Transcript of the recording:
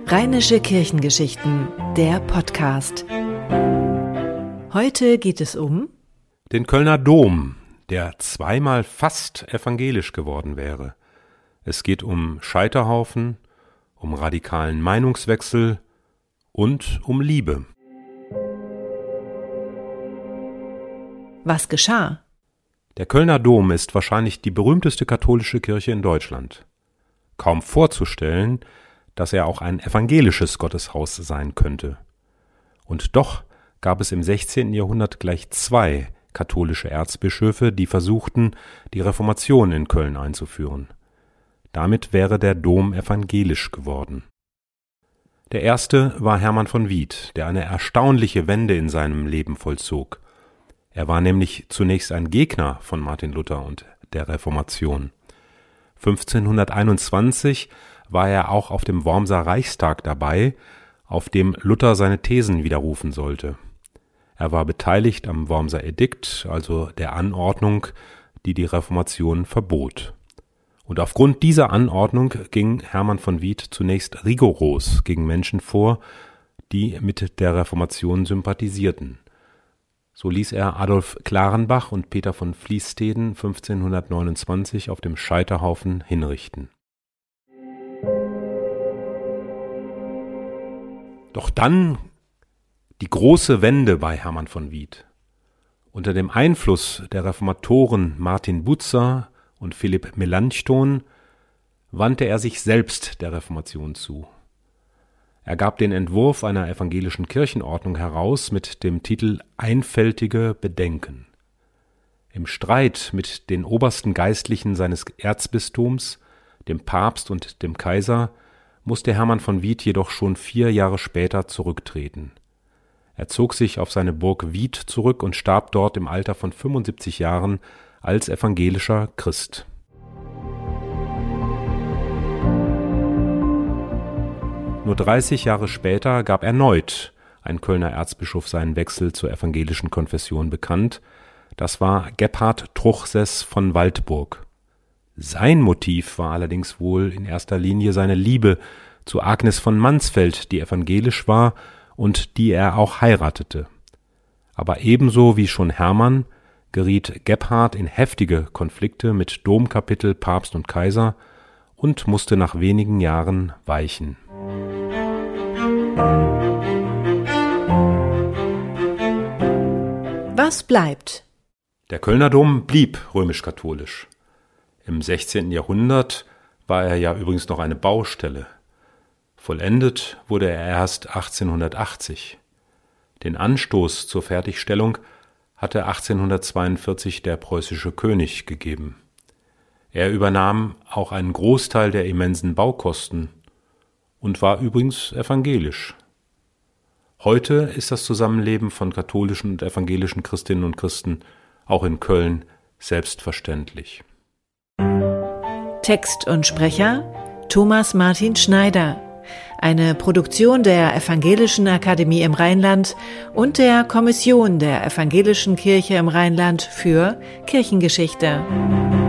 Rheinische Kirchengeschichten, der Podcast. Heute geht es um den Kölner Dom, der zweimal fast evangelisch geworden wäre. Es geht um Scheiterhaufen, um radikalen Meinungswechsel und um Liebe. Was geschah? Der Kölner Dom ist wahrscheinlich die berühmteste katholische Kirche in Deutschland. Kaum vorzustellen, dass er auch ein evangelisches Gotteshaus sein könnte. Und doch gab es im 16. Jahrhundert gleich zwei katholische Erzbischöfe, die versuchten, die Reformation in Köln einzuführen. Damit wäre der Dom evangelisch geworden. Der erste war Hermann von Wied, der eine erstaunliche Wende in seinem Leben vollzog. Er war nämlich zunächst ein Gegner von Martin Luther und der Reformation. 1521 war er auch auf dem Wormser Reichstag dabei, auf dem Luther seine Thesen widerrufen sollte. Er war beteiligt am Wormser Edikt, also der Anordnung, die die Reformation verbot. Und aufgrund dieser Anordnung ging Hermann von Wied zunächst rigoros gegen Menschen vor, die mit der Reformation sympathisierten. So ließ er Adolf Clarenbach und Peter von Vliesteden 1529 auf dem Scheiterhaufen hinrichten. Doch dann die große Wende bei Hermann von Wied. Unter dem Einfluss der Reformatoren Martin Bucer und Philipp Melanchthon wandte er sich selbst der Reformation zu. Er gab den Entwurf einer evangelischen Kirchenordnung heraus mit dem Titel Einfältige Bedenken. Im Streit mit den obersten Geistlichen seines Erzbistums, dem Papst und dem Kaiser, musste Hermann von Wied jedoch schon 4 Jahre später zurücktreten. Er zog sich auf seine Burg Wied zurück und starb dort im Alter von 75 Jahren als evangelischer Christ. Nur 30 Jahre später gab erneut ein Kölner Erzbischof seinen Wechsel zur evangelischen Konfession bekannt. Das war Gebhard Truchseß von Waldburg. Sein Motiv war allerdings wohl in erster Linie seine Liebe zu Agnes von Mansfeld, die evangelisch war und die er auch heiratete. Aber ebenso wie schon Hermann geriet Gebhard in heftige Konflikte mit Domkapitel, Papst und Kaiser und musste nach wenigen Jahren weichen. Was bleibt? Der Kölner Dom blieb römisch-katholisch. Im 16. Jahrhundert war er ja übrigens noch eine Baustelle. Vollendet wurde er erst 1880. Den Anstoß zur Fertigstellung hatte 1842 der preußische König gegeben. Er übernahm auch einen Großteil der immensen Baukosten und war übrigens evangelisch. Heute ist das Zusammenleben von katholischen und evangelischen Christinnen und Christen auch in Köln selbstverständlich. Text und Sprecher Thomas Martin Schneider. Eine Produktion der Evangelischen Akademie im Rheinland und der Kommission der Evangelischen Kirche im Rheinland für Kirchengeschichte.